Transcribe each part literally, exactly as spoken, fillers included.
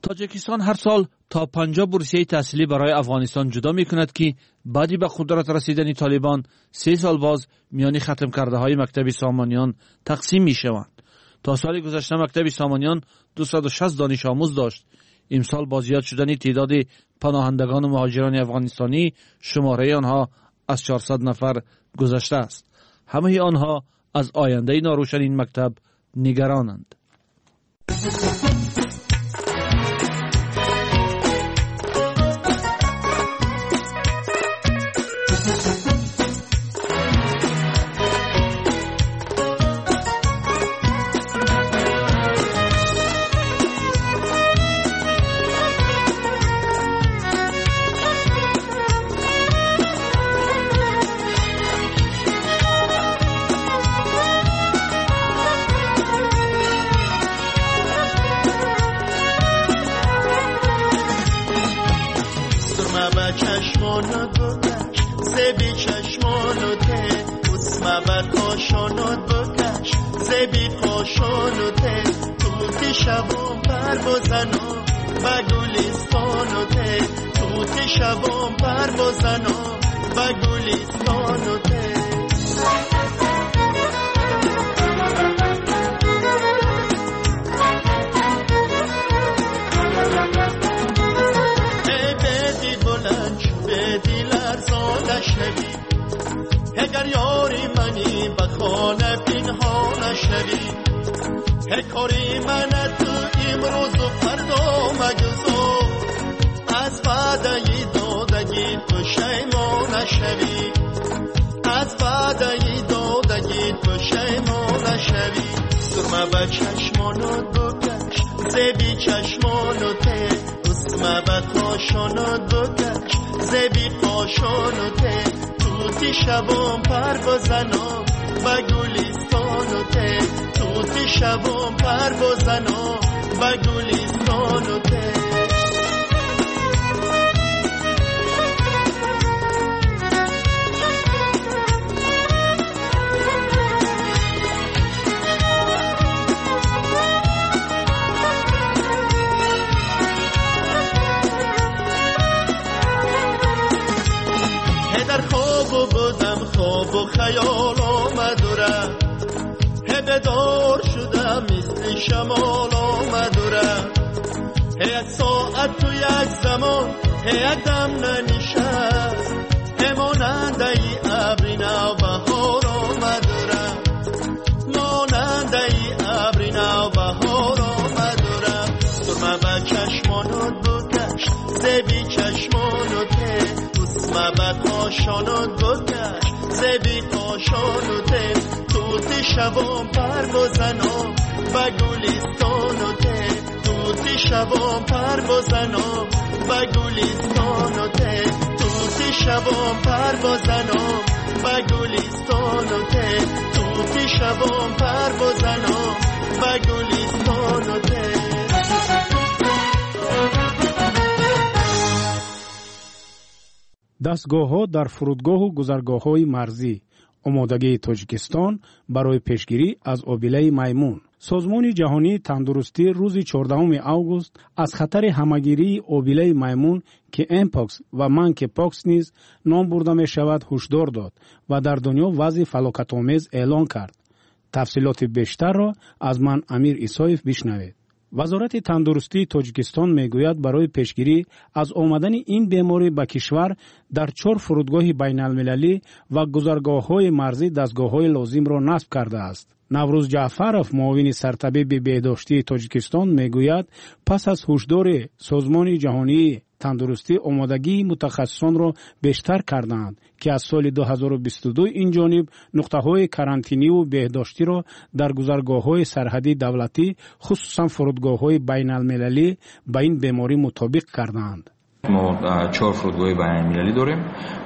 تاجیکستان هر سال تا پنجاه بورسیه تحصیلی برای افغانستان جدا می کند که بعدی به قدرت رسیدن طالبان سه سال باز میان ختم کرده های مکتب سامانیان تقسیم می شوند. تا سال گذشته مکتب سامانیان دویست و شصت دانش آموز داشت. امسال با زیاد شدن تعداد پناهندگان و مهاجران افغانستانی شماره آنها از چهارصد نفر گذشته است. همه آنها از آینده ناروشن این مکتب نگرانند. دستگاه‌ها در فرودگاه و گذرگاه‌های مرزی، آمادگی تاجیکستان برای پیشگیری از آبیله میمون. سازمان جهانی تندرستی روز چهاردهم اوگوست از خطر همگیری آبیله میمون که امپاکس و منک پاکس نیز نام برده می شود هشدار داد و در دنیا وضع فلاکت‌آمیز اعلان کرد. تفصیلات بیشتر را از من امیر عیسایف بشنوید. وزارت تندرستی تاجیکستان میگوید برای پیشگیری از آمدن این بیماری به کشور در چهار فرودگاه بین المللی و گذرگاه‌های مرزی دستگاه‌های لازم را نصب کرده است. نوروز جعفرов معاون سرطبیب بهداشتی تاجیکستان میگوید پس از هشدار سازمان جهانی تندرستی آمادگی متخصصان را بیشتر کردند که از سال دو هزار و بیست و دو این جانب نقطه‌های کرانتینی و بهداشتی را در گذرگاه‌های سرحدی دولتی خصوصا فرودگاه‌های بین المللی به این بیماری مطابق کردند. ما چهار فرودگاه بین المللی داریم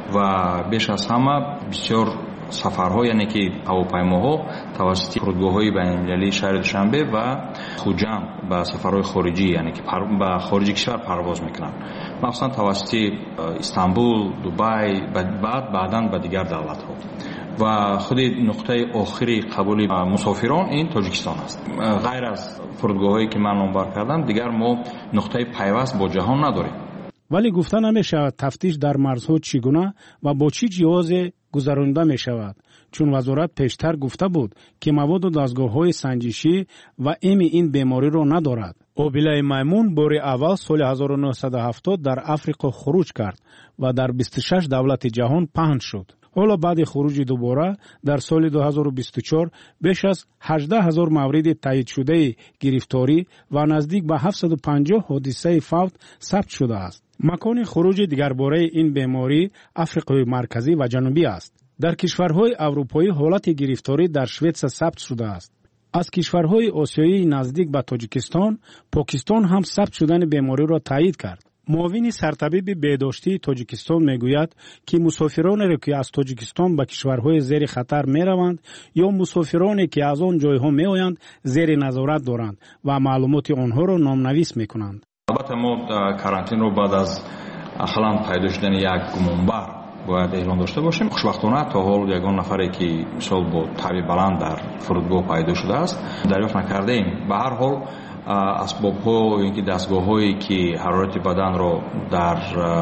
و بیش از همه بسیار سفرها، یعنی که هواپیماها توسط فرودگاه‌های بین‌المللی شهر دوشنبه و خوجند به سفرهای خارجی، یعنی که به خارج کشور پرواز میکنند، مخصوصا توسط استانبول، دبی، بعد بعداً به دیگر دولت‌ها. و خود نقطه آخری قبول مسافران این تاجیکستان است. غیر از فرودگاه‌هایی که من نامبر کردم دیگر ما نقطه پیوست با جهان نداریم. ولی گفته نمی شود تفتیش در مرزها چگونه و با چی جواز گذرانده می شود، چون وزارت پیشتر گفته بود که مواد و دستگاه‌های سنجشی و امی این بیماری را ندارد. اوبیله میمون بار اول سال هزار و نهصد و هفتاد در افریقا خروج کرد و در بیست و شش دولت جهان پهن شد. حالا بعد خروج دوباره در سال دو هزار و بیست و چهار بیش از هجده هزار مورد تایید شده گرفتاری و نزدیک به هفتصد و پنجاه حادثه فوت ثبت شده است. مکان خروج دیگر باره این بیماری افریقای مرکزی و جنوبی است. در کشورهای اروپایی حالت گرفتاری در شوئد ثبت شده است. از کشورهای آسیایی نزدیک به تاجیکستان، پاکستان هم ثبت شدن بیماری را تایید کرد. معاون سرطبیب بهداشتی تاجیکستان میگوید که مسافرانی را که از تاجیکستان به کشورهای زیر خطر میروند یا مسافرانی که از آن جایها میآیند زیر نظارت دارند و معلومات آنها را نامنویس میکنند. البته ما کارانتین رو بعد از اصلا پیدا شدن یک گمانبر باید اعلام داشته باشیم. خوشبختانه تا حال یگان نفری که مثلا با تب بلند در فرودگاه پیدا شده است دریافت نکرده ایم. به هر حال اسباب‌ها و اینکه دستگاه‌هایی که حرارت بدن را در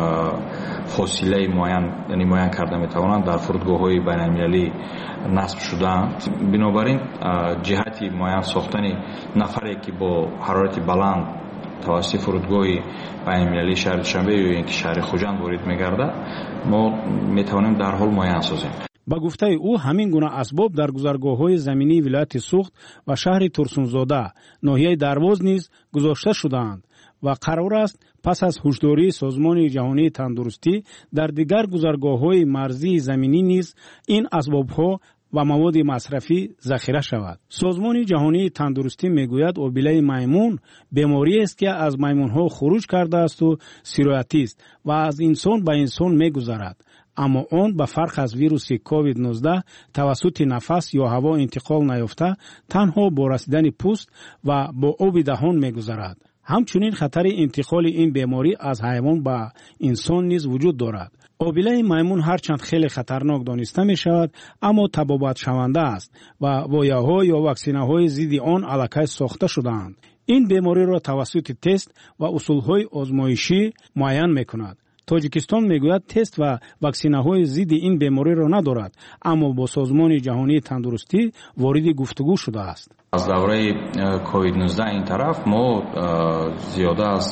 فاصله معین یعنی معین کرده می‌توانند در فرودگاه‌های بین‌المللی نصب شده‌اند. بنابراین جهتی معین ساختن نفری که با حرارت بلند توسط فرودگاه بین‌المللی شهر دوشنبه یا اینکه شهر خوجند وارد می‌گردد ما می‌توانیم در حال معین سازیم. با گفته او همین گونه اسباب در گذرگاه‌های زمینی ولایت سوخت و شهر ترسونزاده ناحیه درواز نیز گذاشته شده‌اند و قرار است پس از هشداری سازمان جهانی تندرستی در دیگر گذرگاه‌های مرزی زمینی نیز این اسباب‌ها و مواد مصرفی ذخیره شود. سازمان جهانی تندرستی میگوید اوبیله میمون بیماری است که از میمون‌ها خروج کرده است و سیرایتی است و از انسان به انسان میگذرد. اما آن به فرق از ویروس کووید نوزده توسط نفس یا هوا انتقال نیافته تنها با رسیدن پوست و با آب دهان میگذرد. همچنین خطر انتقال این بیماری از حیوان به انسان نیز وجود دارد. اوبیله میمون هرچند خیلی خطرناک دانسته می شود اما تبابت شونده است و وایه‌ها یا واکسینه‌های ضد آن الکی ساخته شده‌اند. این بیماری را توسط تست و اصول‌های آزمایشی معین می‌کند. تاجیکستان میگوید تست و واکسینه‌های ضد این بیماری را ندارد اما با سازمان جهانی تندرستی وارد گفتگو شده است. از دوره کووید نوزده این طرف ما زیاده از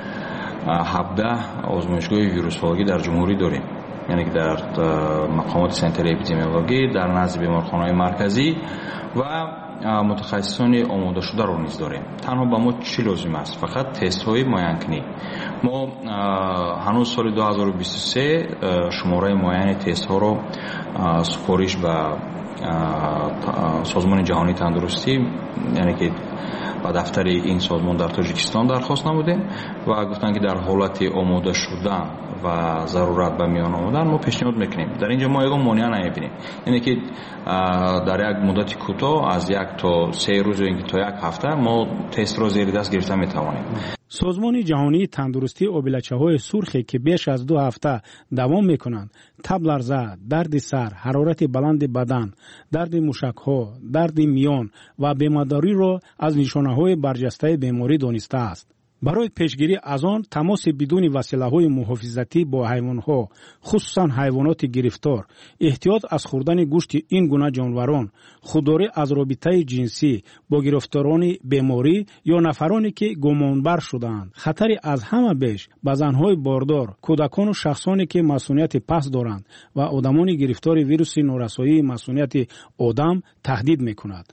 هفده آزمایشگاه ویروسولوژی در جمهوری داریم، یعنی که در مقامات سنتر اپیدمیولوژی در نزد بیمارخانه‌های مرکزی و متخصصان آماده شده رو نیز داریم. تنها با ما چی لازم است؟ فقط تست های معین کنی. ما هنوز سال دو هزار و بیست و سه شماره معین تست ها رو سپارش به سازمان جهانی تندرستی یعنی که و دفتر این سازمان در تاجیکستان درخواست نمودیم و گفتن که در حالت آماده شدن و ضرورت به میان آمدن ما پیشنهاد میکنیم. در اینجا ما یگان مانع نمیبینیم، یعنی که در یک مدت کوتاه از یک تا سه روز یا تا یک هفته ما تست را زیر دست گرفته میتوانیم. سازمان جهانی تندرستی اوبیلچه‌های سرخی که بیش از دو هفته دوام میکنند تب لرزه، درد سر، حرارت بلند بدن، درد موشک‌ها، درد میان و بیمارداری را از نشانه‌های برجسته بیماری دانسته است. برای پیشگیری از آن تماس بدون وسیله‌های محافظتی با حیوانات، خصوصا حیوانات گرفتار، احتیاط از خوردن گوشت این گونه جانوران، خودداری از رابطه جنسی با گرفتاران بیماری یا نفرانی که گمانبر شده‌اند. خطری از همه بیش به زن‌های باردار، کودکان و شخصانی که مسئولیت پس دارند و آدمان گرفتار ویروس نورسایی مسئولیت آدم تهدید می‌کند.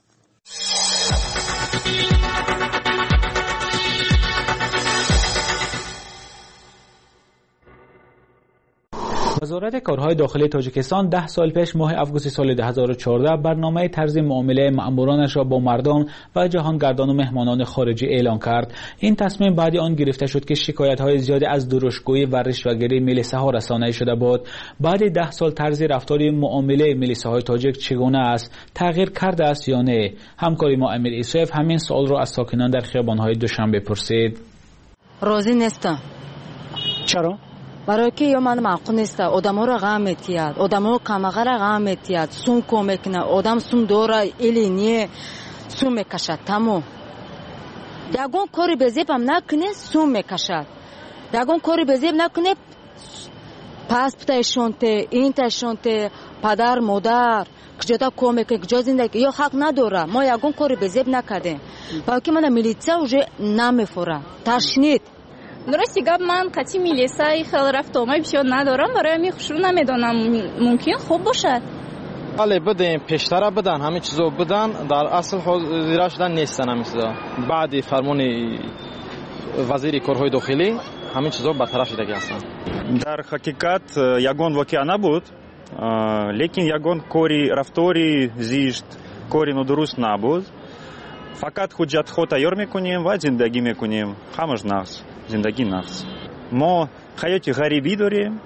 وزارت کارهای داخلی تاجیکستان ده سال پیش ماه آگوست سال دو هزار و چهارده برنامه طرز معامله مأمورانش را با مردان و جهانگردان و مهمانان خارجی اعلان کرد. این تصمیم بعد آن گرفته شد که شکایت‌های زیادی از درشتگویی و رشوه‌گیری ملیسه‌ها رسانه‌ای شده بود. بعد ده سال طرز رفتار معامله ملیسه‌های تاجیک چگونه است؟ تغییر کرده است یا نه؟ همکاری ما امیر ایسوف همین سوال را از ساکنان در خیابان‌های دوشنبه پرسید. راضی نیستم. چرا؟ برای که یا من معقول نیست آدما را غم میتیاد، آدما کماغه را غم میتیاد، سوم کم میکنه، آدم سوم دوره ایلینی سوم میکشد. تمام یگون کاری بزیب هم نکنه سوم میکشد، یگون کاری بزیب نکنه پاسپورت اشونته، این تشونته، پدر مادر کجا کم میکنه، کجا زندگی یا حق نداره. ما یگون کاری بزیب نکردیم برای که من میلیتسا уже نمیفوره تشنید. درستی گپ من قطعی میلیسای خیلی رفت آمای بسیار ندارم، برای می خوش رو نمیدونم ممکن خوب باشد. بله بدن پیشتر بدن همه چیزو بدن، در اصل حاضر شدن نیستن همه چیزا. بعد فرمان وزیر کارهای داخلی همه چیزا برطرف شده هستن. در حقیقت یگان واقعا نبود، لیکن یگان کاری رفتاری زیشت کاری ندرست نبود. فقط حجت خود تیار میکنیم و زندگی میکنیم، همش نقص زندگی نقص. ما حیات غریبی داریم،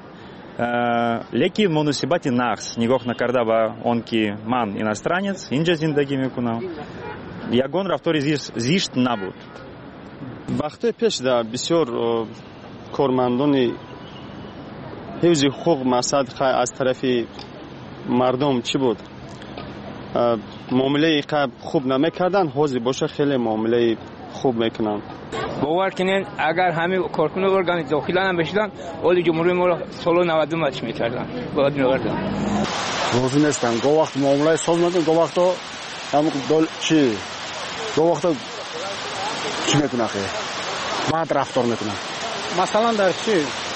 لیکن مناسبت نقص نگاه نکرده به آن که من اینسترانець اینجا زندگی میکنم. یگان رفتاری زیشت نبود. وقتی پیش در بسیار کارمندان حفظ حقوق مقصد از طرف مردم چی بود؟ معامله خوب نمیکردن، حاضر باشه خیلی معامله خوب میکنن. باور کنین اگر همه کارکنان ارگان داخلی هم بشدن ولی جمهوری ما را سال نود ماچ میکردن باید میوردن. روزی نیستن گو وقت معامله سال میکنن، گو وقت هم دل چی گو وقت چی میکنن خیلی بعد رفتار میکنن. مثلا در چی؟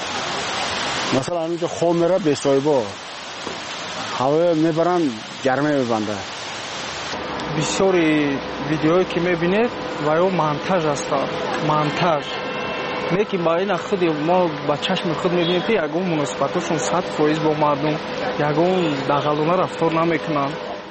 مثلا اینجا خواب میره به صایبا هوا میبرن گرمه میبنده. بسیاری ویدیوهایی که میبینید و یا منتاژ است، منتاژ لیکن با این خود ما با چشم خود میبینیم که یگون مناسبتشون صد فایز با مردم یگون دغلانه رفتار نمیکنن.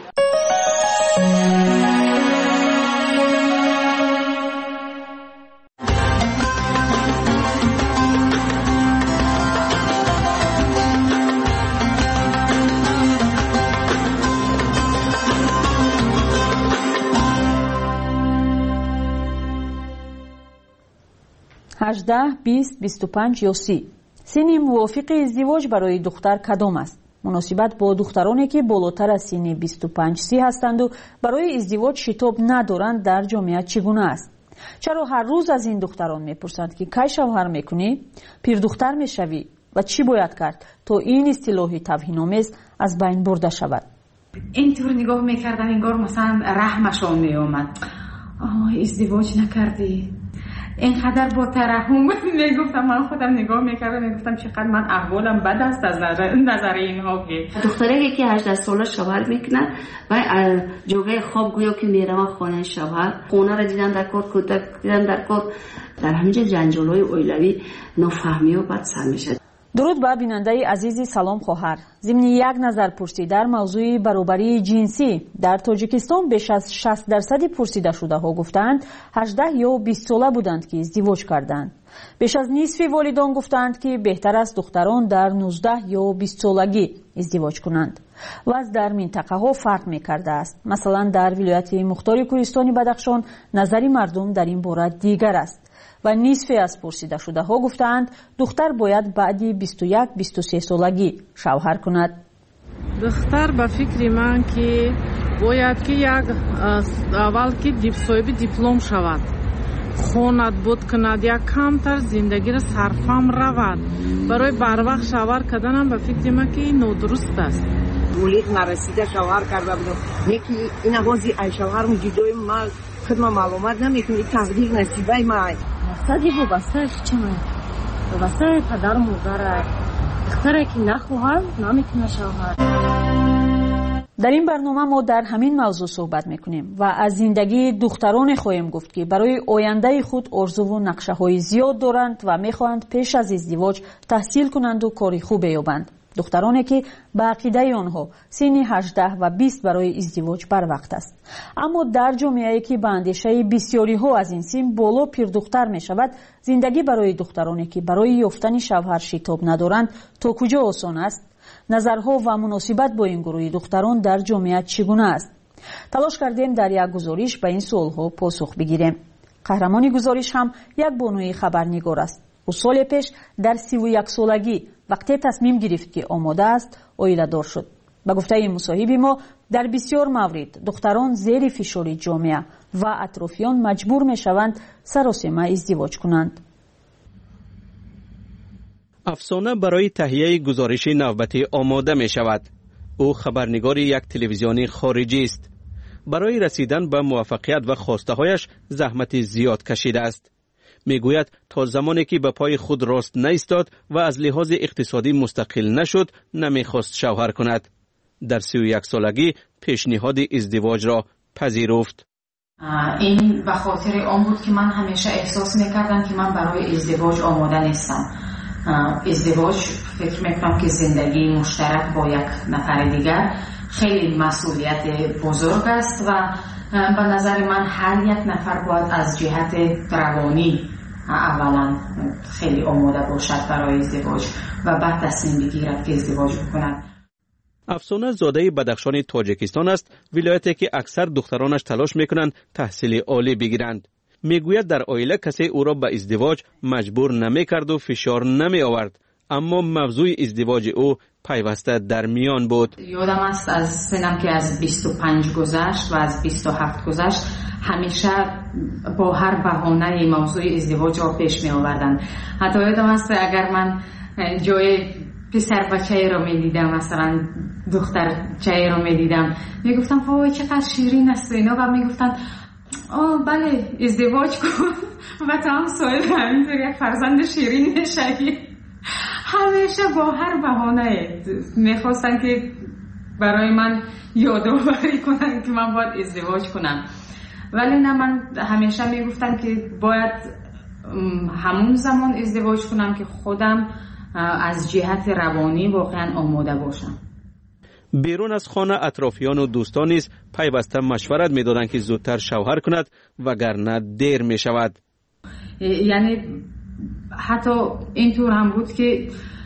هجده، بیست، بیست و پنج یا سی. سن موافق ازدواج برای دختر کدام است؟ مناسبت با دخترانی که بالاتر از سن بیست و پنج سی هستند و برای ازدواج شتاب ندارند در جامعه چگونه است؟ چرا هر روز از این دختران میپرسند که کی شوهر میکنی؟ پیر دختر میشوی؟ و چی باید کرد تا این اصطلاح توهین‌آمیز از بین برده شود؟ اینطور نگاه میکردن انگار مثلا رحمشان میآمد. آه ازدواج نکردی؟ اینقدر با ترحم میگفتم، من خودم نگاه میکردم میگفتم چقدر من احوالم بد است از نظر, نظر اینها. که دختری که هجده ساله شوهر میکنه و جوگه خواب گویا که میرم خانه شوهر، خونه را دیدن در کار، کودک دیدن در کار، در همینجا جنجالای اویلوی نفهمی و بد سر میشه. درود به بیننده عزیز سلام خواهر. ضمن یک نظر پرسی در موضوع برابری جنسی در تاجیکستان بیش از شصت درصد پرسیده شده ها گفتند هجده یا بیست ساله بودند که ازدواج کردند. بیش از نصف والدان گفتند که بهتر است دختران در نوزده یا بیست سالگی ازدواج کنند. وضع در منطقه ها فرق می کرده است. مثلا در ولایت مختار کوهستان بدخشان نظر مردم در این باره دیگر است و نصف از پرسیده شده ها گفتند دختر باید بعد بیست و یک بیست و سه سالگی شوهر کند. دختر به فکر من که باید که یک اول که صاحب دیپلم شود، خواند بود کند، یک کمتر زندگی را صرفم رود. برای بر وقت شوهر کردن به فکر من که نادرست است. ولید نرسیده شوهر کرده بودم، یکی این بازی ای شوهرم جدای ما خدمه معلومات نمیکنی، تقدیر نصیبه ما مقصدی وابسته چمه؟ وابسته پدر مادر. دختره که نخواهد نمیتونه شوهر. در این برنامه ما در همین موضوع صحبت میکنیم و از زندگی دختران خواهیم گفت که برای آینده خود آرزو و نقشه های زیاد دارند و میخواهند پیش از ازدواج تحصیل کنند و کاری خوب یابند. دخترانی که به عقیده آنها سن هجده و بیست برای ازدواج بر وقت است. اما در جامعه‌ای که به اندیشه بسیاری ها از این سن بالا پیر دختر می شود، زندگی برای دخترانی که برای یافتن شوهر شتاب ندارند تا کجا آسان است؟ نظرها و مناسبت با این گروه دختران در جامعه چگونه است؟ تلاش کردیم در یک گزارش به این سوالها پاسخ بگیریم. قهرمان گزارش هم یک بانوی خبرنگار است. او سال پیش در سی و یک سالگی وقتی تصمیم گرفت که آماده است عائله دار شد. به گفته مصاحب ما در بسیار مورد دختران زیر فشار جامعه و اطرافیان مجبور می شوند سراسیمه ازدواج کنند. افسانه برای تهیه گزارش نوبتی آماده می شود. او خبرنگار یک تلویزیونی خارجی است. برای رسیدن به موفقیت و خواسته هایش زحمت زیاد کشیده است. می گوید تا زمانی که به پای خود راست نایستاد و از لحاظ اقتصادی مستقل نشد نمی خواست شوهر کند. در سی و یک سالگی پیشنهاد ازدواج را پذیرفت. این به خاطر آن بود که من همیشه احساس میکردم که من برای ازدواج آماده نیستم. ازدواج فکر میکنم که زندگی مشترک با یک نفر دیگر خیلی مسئولیت بزرگ است و به نظر من هر یک نفر باید از جهت روانی اولا خیلی آماده باشد برای ازدواج و بعد تصمیم بگیرد که ازدواج بکند. افسانه زاده بدخشان تاجیکستان است، ولایتی که اکثر دخترانش تلاش میکنند تحصیل عالی بگیرند. میگوید در عائله کسی او را به ازدواج مجبور نمیکرد و فشار نمی آورد، اما موضوع ازدواج او پیوسته در میان بود. یادم است از سنم که از بیست و پنج گذشت و از بیست و هفت گذشت همیشه با هر بهانه موضوع ازدواج را پیش می آوردند. حتی یادم است اگر من جای پسر بچه را می دیدم، مثلا دختر چه را می دیدم، می گفتم وای چقدر شیرین است اینا و می گفتن آه بله ازدواج کن و تا هم صاحب همینطور یک فرزند شیرین میشی. همیشه با هر بهانه میخواستن که برای من یادآوری کنن که من باید ازدواج کنم، ولی نه، من همیشه میگفتم که باید همون زمان ازدواج کنم که خودم از جهت روانی واقعا آماده باشم. بیرون از خانه اطرافیان و دوستان نیز پیوسته مشورت میدادند که زودتر شوهر کند وگرنه دیر می شود. یعنی حتی اینطور هم بود که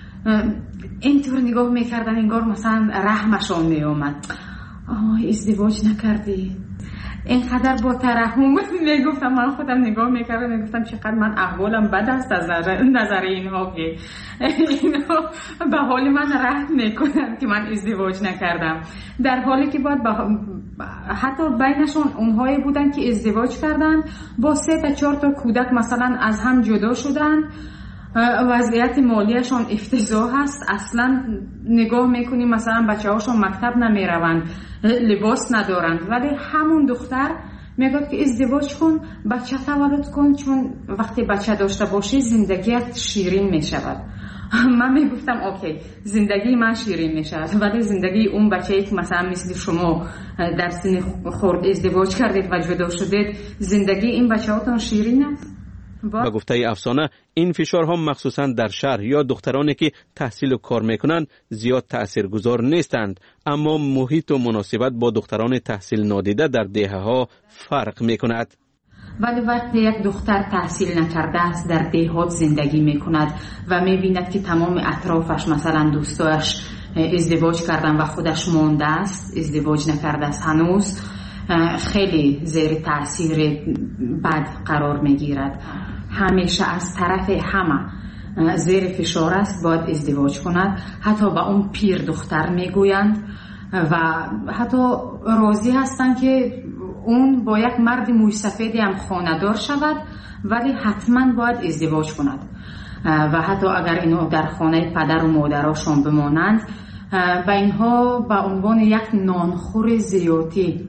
اینطور نگاه میکردن انگار مثلا رحمشان میومد. آه ازدواج نکردی، اینقدر با ترحم میگفتم. من خودم نگاه میکردم میگفتم چقدر من احوالم بد است از نظر اینها که اینها به حال من رحم میکنن که من ازدواج نکردم، در حالی که باید حتی بینشون اونهایی بودن که ازدواج کردن با سه تا چهار تا کودک مثلا از هم جدا شدن، وضعیت مالیشون افتضاح هست، اصلا نگاه میکنیم مثلا بچه هاشون مکتب نمیروند، لباس ندارند، ولی همون دختر میگه که ازدواج کن، بچه تولد کن، چون وقتی بچه داشته باشی زندگیت شیرین میشود. من میگفتم اوکی زندگی من شیرین میشود، ولی زندگی اون بچه‌ای که مثلا مثل شما در سن خرد ازدواج کردید و جدا شدید، زندگی این بچه‌هاتون شیرین است؟ با گفته افسانه این فشارها مخصوصا در شهر یا دخترانی که تحصیل و کار میکنند زیاد تاثیرگذار نیستند، اما محیط و مناسبت با دختران تحصیل نادیده در دهه ها فرق میکند. ولی وقتی یک دختر تحصیل نکرده است در دهات زندگی میکند و میبیند که تمام اطرافش مثلا دوستاش ازدواج کردن و خودش مانده است، ازدواج نکرده است هنوز، خیلی زیر تاثیر بد قرار میگیرد. همیشه از طرف همه زیر فشار است باید ازدواج کند. حتی با اون پیر دختر میگویند و حتی راضی هستند که اون با یک مرد موی سفیدی هم خانه‌دار شود، ولی حتما باید ازدواج کند و حتی اگر اینو در خانه پدر و مادرشون بمانند و اینها به عنوان یک نانخور زیادی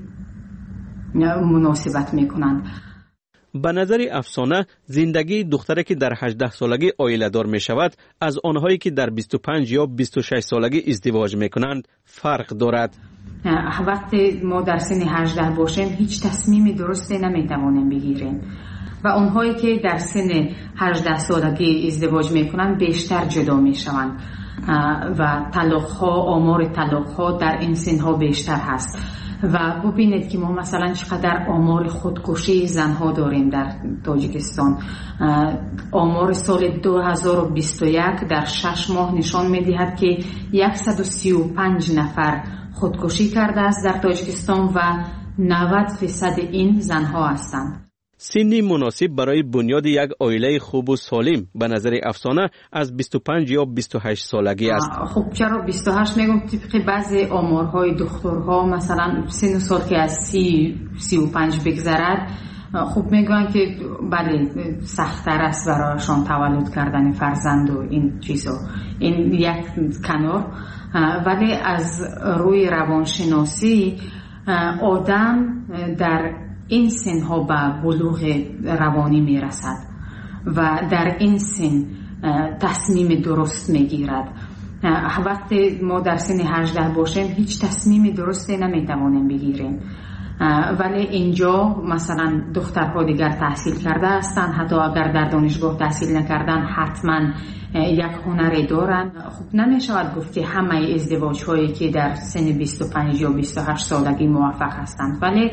مناسبت میکنند. به نظر افسانه زندگی دختری که در هجده سالگی عائله دار می شود از آنهایی که در بیست و پنج یا بیست و شش سالگی ازدواج می کنند فرق دارد. وقتی ما در سن هجده باشیم هیچ تصمیمی درستی نمی توانیم بگیریم و آنهایی که در سن هجده سالگی ازدواج می کنند بیشتر جدا می شوند و طلاق ها، آمار طلاق ها در این سن ها بیشتر هست. و ببینید که ما مثلا چقدر آمار خودکشی زنها داریم در تاجیکستان. آمار سال دو هزار و بیست و یک در شش ماه نشان می‌دهد که صد و سی و پنج نفر خودکشی کرده است در تاجیکستان و نود درصد این زنها هستند. سنی مناسب برای بنیاد یک عائله خوب و سالم به نظر افسانه از بیست و پنج یا بیست و هشت سالگی است. خب چرا بیست و هشت میگم؟ طبق بعضی آمارهای دکترها مثلا سن و سال که از سی سی و پنج بگذرد، خب میگن که بله سخت‌تر است برایشان تولد کردن فرزند و این چیزا. این یک کنار، ولی از روی روانشناسی آدم در این سن ها به بلوغ روانی میرسد و در این سن تصمیم درست میگیرد. وقتی ما در سن هجده باشیم هیچ تصمیم درستی نمیتوانیم بگیریم، ولی اینجا مثلا دخترها دیگر تحصیل کرده هستند، حتی اگر در دانشگاه تحصیل نکردن حتما یک هنری دارن. خب نمیشود گفت که همه ازدواج هایی که در سن بیست و پنج یا بیست و هشت سالگی موفق هستند، ولی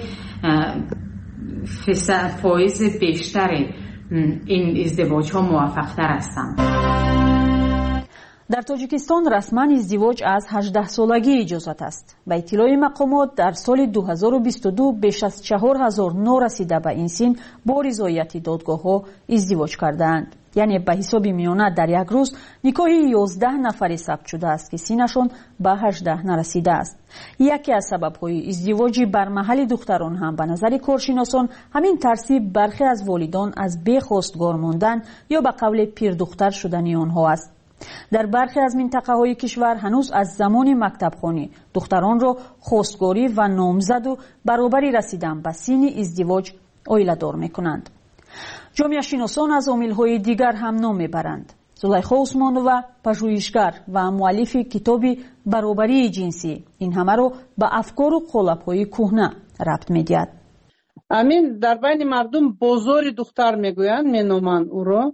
فایز بیشتر این ازدواج ها موفق تر هستند. در تاجیکستان رسما ازدواج از هجده سالگی اجازت است. به اطلاع مقامات در سال دو هزار و بیست و دو بیش از چهار هزار نورسیده به این سن با رضایت دادگاه ها ازدواج کردند. یعنی به حساب میانه در یک روز نکاح یازده نفری ثبت شده است که سنشان به هجده نرسیده است. یکی از سبب‌های ازدواج بر محل دختران هم به نظر کارشناسان همین ترسیب برخی از والدان از بخواستگار ماندن یا به قول پیر دختر شدن آنها است. در برخی از منطقه های کشور هنوز از زمان مکتبخوانی دختران را خواستگاری و نامزد و برابری رسیدن به سن ازدواج عائله دار میکنند. جامعه شناسان از عامل‌های دیگر هم نام میبرند. زلیخا عثمانووا پژوهشگر و مؤلف کتاب برابری جنسی این همه را به افکار و قالب‌های کهنه ربط میدهد. امین در بین مردم بازار دختر میگویند، مینامند او را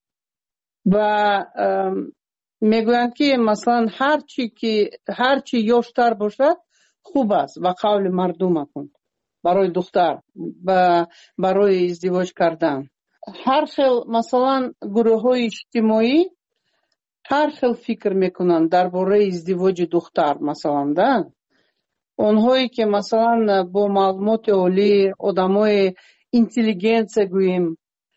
و میگویند که مثلا هر چی که هر چی یاشتر باشد خوب است و قول مردم کن برای دختر و برای ازدواج کردن. هر خیل مثلا گروه های اجتماعی هر خیل فکر میکنند درباره ازدواج دختر. مثلا ده اونهایی که مثلا با معلومات عالی آدمای اینتلیجنس گوییم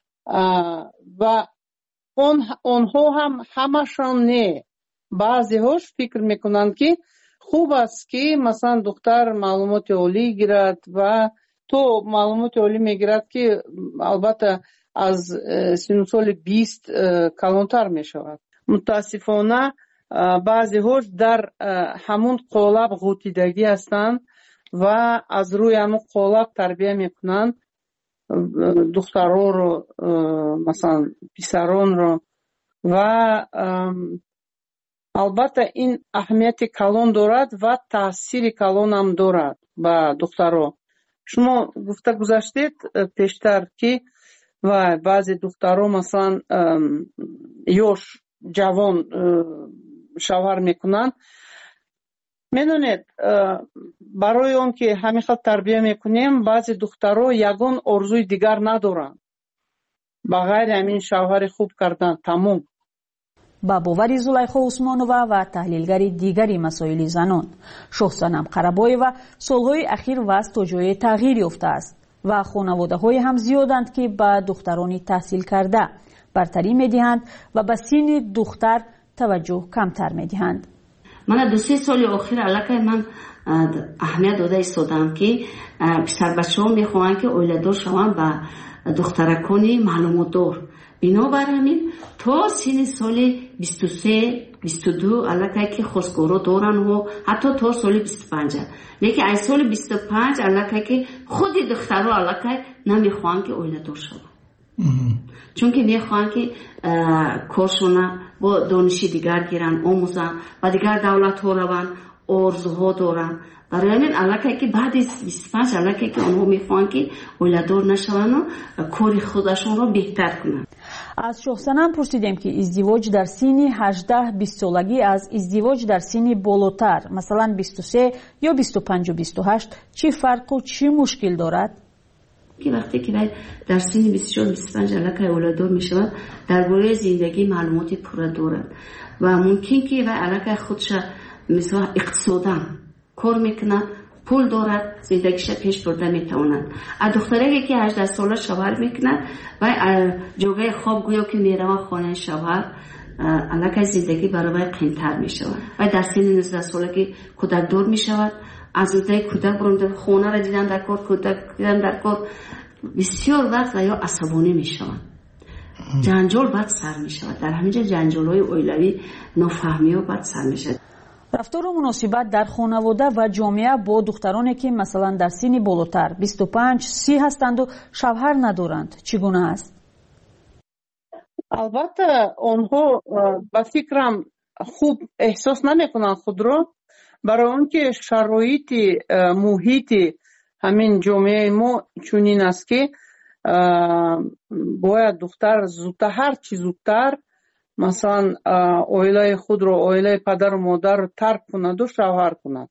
و اون اونها هم همشان نه، بعضی هاش فکر میکنند که خوب است که مثلا دختر معلومات عالی گیرد و تو معلومات عالی میگیرد که البته از سن سال بیست کلانتر میشود. متاسفانه بعضی هاش در همون قالب غوطیدگی هستند و از روی همون قالب تربیه میکنند دخترها رو مثلا پسران رو و البته این اهمیت کلان دارد و تاثیر کلان هم دارد به دخترها. شما گفته گذاشتید پیشتر که و بعضی دخترها مثلا یوش جوان شوهر میکنن. میدونید برای اون که همین خط تربیه میکنیم بعضی دخترها یگان آرزوی دیگر ندارن بغیر همین شوهر خوب کردن تمام. با باور زلیخا عثمانووا و تحلیلگر دیگری مسائل زنان، شخصانم قربای و سالهای اخیر وضع تا جای تغییر یافته است و خانواده های هم زیادند که به دخترانی تحصیل کرده برتری میدهند و به سن دختر توجه کمتر میدهند. من دو سه سال اخیر علاقه من اهمیت داده ایستادم که پسر بچه ها میخواهند که اولادار شوند به دخترکانی معلومات دار. بنابر همین تا سن سال بیست و سه بیست و دو علاقه که خواستگارا دارن و حتی تا سال بیست و پنج، لیکن از سال بیست و پنج علاقه که خود دخترها علاقه نمیخواهند که اولادار شوند، چون که میخوان که کارشون با دانشی دیگر گیرن، آموزن و دیگر دولت ها روان آرزوها دارن. برای همین علاقه که بعد از بیست و پنج علاقه که اونها میخوان که اولادار نشون و کاری خودشون رو بهتر کنن. از شخصانم پرسیدیم که ازدواج در سن هجده بیست سالگی از ازدواج در سن بالاتر مثلا بیست و سه یا بیست و پنج و بیست و هشت چی فرق و چی مشکل دارد؟ که وقتی که در سن بیست و چهار بیست و پنج علاقه اولادار میشود درباره زندگی معلومات پوره دارد و ممکن که و علاقه خودش مثلا اقتصاداً کار میکنه پول دارد زندگیش پیش برده میتواند. از دختری که هجده ساله شوهر میکند و جوگه خواب گویا که میره خانه شوهر علاقه زندگی برای قیمتر میشود و در سن نوزده سالگی کودک دور میشود. از اونجای کودک برونده خونه را دیدن در کار، کودک دیدن در کار، بسیار وقت و یا عصبانی میشود، جنجال بد سر میشود. در همینجا جنجال های اویلوی نافهمی و بد سر میشود. رفتار و مناسبت در خانواده و جامعه با دخترانی که مثلا در سن بالاتر بیست و پنج سی هستند و شوهر ندارند چگونه است؟ البته آنها با فکرم خوب احساس نمیکنند خود را، برای اونکه شرایط محیط همین جامعه ما چنین است که باید دختر زودتر، هر چی زودتر مثلا اویلای خود رو، اویلای پدر و مادر رو ترک کند و شوهر کند.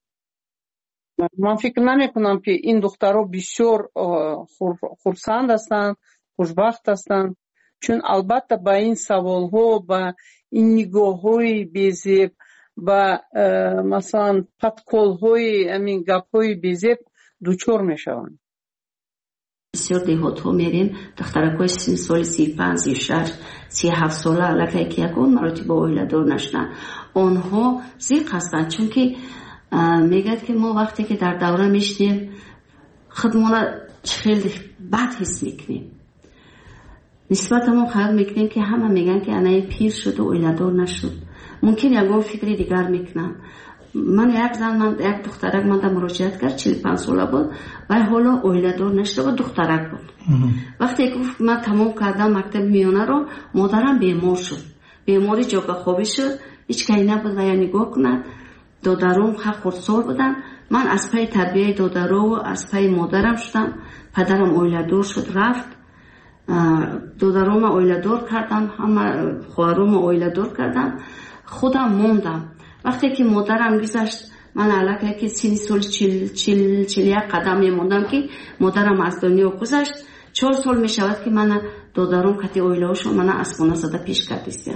من فکر نمی کنم که این دخترها بسیار خرسند هستند، خوشبخت هستند، چون البته با این سوال ها، با این نگاه های بیزیب، با مثلا پتکول های امین گپ های بیزیب دوچور می شوند. بسیار دیهات ها میریم، دخترکای سی سال، سی پنج، سی شش، سی هفت ساله علاقه که یکون مراتب با اویله دار نشدن، آنها زیق هستند، چون که میگد که ما وقتی که در دوره میشنیم خودمون خیلی بد حس میکنیم، نسبت ما خیال میکنیم که همه میگن که انای پیر شد و اویله دار نشد. ممکن یکون فکری دیگر میکنم. من یک زن، من یک دخترک من در مراجعت کرد، چهل و پنج ساله بود و حالا اویله دار نشده و دخترک بود. وقتی که من تمام کردم مکتب میانه رو، مادرم بیمار شد، بیماری جاگه خوابی شد، هیچ کاری نبود و یا نگاه کند. دادرم خردسال بودن، من از پای تربیه دادرو و از پای مادرم شدم. پدرم اویله دار شد رفت، دادرم اویله دار کردم، همه خواهرم اویله دار کردم، خودم موندم. وقتی که مادرم گذشت، من علاقه که سی سال چل چل چل یک قدم میموندم که مادرم از دنیا گذشت. چهار سال می شود که من دادرم کتی اویلهاشو من از خونه زده پیش کردیستیم.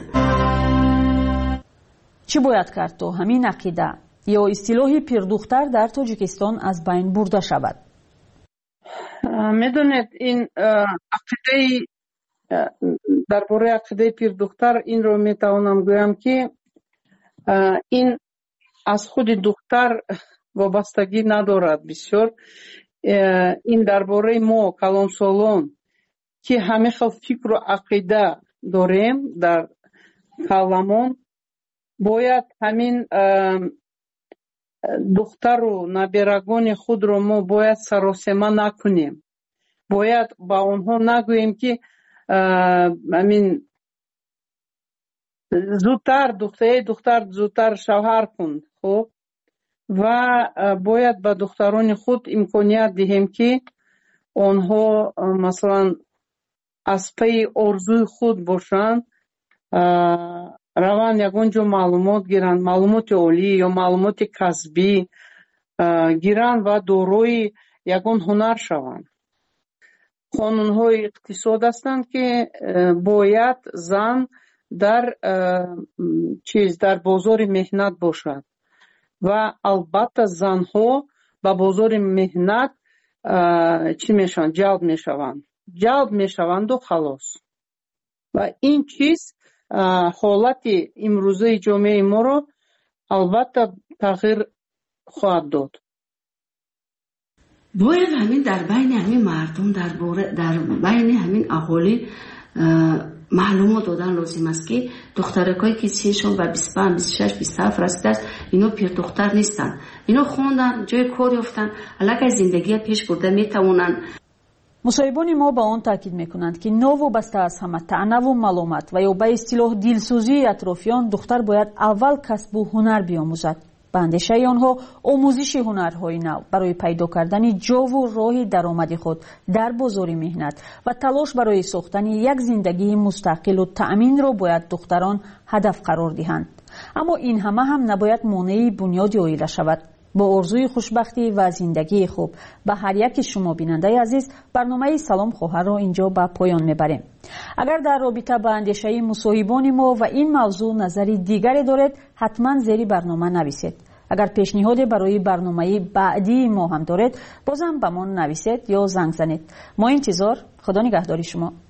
چی باید کرد تو همین عقیده یا اصطلاح پیردختر در تاجیکستان از بین برده شود؟ میدونید این عقیده، درباره عقیده پیردختر این رو میتوانم گویم که این از خود دختر وابستگی ندارد بسیار. این درباره ما کلانسالان که همه خیل فکر و عقیده داریم در کلامون، باید همین دختر و نابیرگان خود رو ما باید سراسیمه نکنیم. باید با اونها نگوییم که همین زودتر دختر دختر زودتر شوهر کن، خب، و باید با دختران خود امکانیت دهیم که آنها مثلا از پی آرزوی خود باشند، روان یگان جو معلومات گیرند، معلومات عالی یا معلومات کسبی گیرند و داروی یگان هنر شوند. قانون‌های اقتصاد هستند که باید زن در چیز در بازار مهنت باشد و البته زنها با بازار مهنت چی میشن؟ جلب میشوند جلب میشوند و خلاص. و این چیز حالت امروزه جامعه ما رو البته تغییر خواهد داد. باید همین در بین همین مردم، در, در بین همین اهالی معلومات دادن لازم است که دخترکایی که سنشون به بیست و پنج، بیست و شش، بیست و هفت رسیده است، اینا پیر دختر نیستن، اینا خوندن، جای کار یافتن، علاقه زندگی پیش برده میتوانند. مصاحبان ما با آن تاکید میکنند که نوابسته از همه طعنه و ملامت و یا به اصطلاح دلسوزی اطرافیان، دختر باید اول کسب و هنر بیاموزد. به اندیشه آنها آموزش هنرهای نو برای پیدا کردن جا و راه درآمد خود در بازار مهنت و تلاش برای ساختن یک زندگی مستقل و تأمین را باید دختران هدف قرار دهند. اما این همه هم نباید مانع بنیاد عائله شود. با آرزوی خوشبختی و زندگی خوب به هر یک شما بیننده عزیز، برنامه سلام خواهر را اینجا به پایان میبریم. اگر در رابطه با اندیشه مصاحبان ما و این موضوع نظری دیگری دارید، حتما زیر برنامه نویسید. اگر پیشنهادی برای برنامه بعدی ما هم دارید بازم به ما نویسید یا زنگ زنید. ما انتظار. خدا نگهداری شما.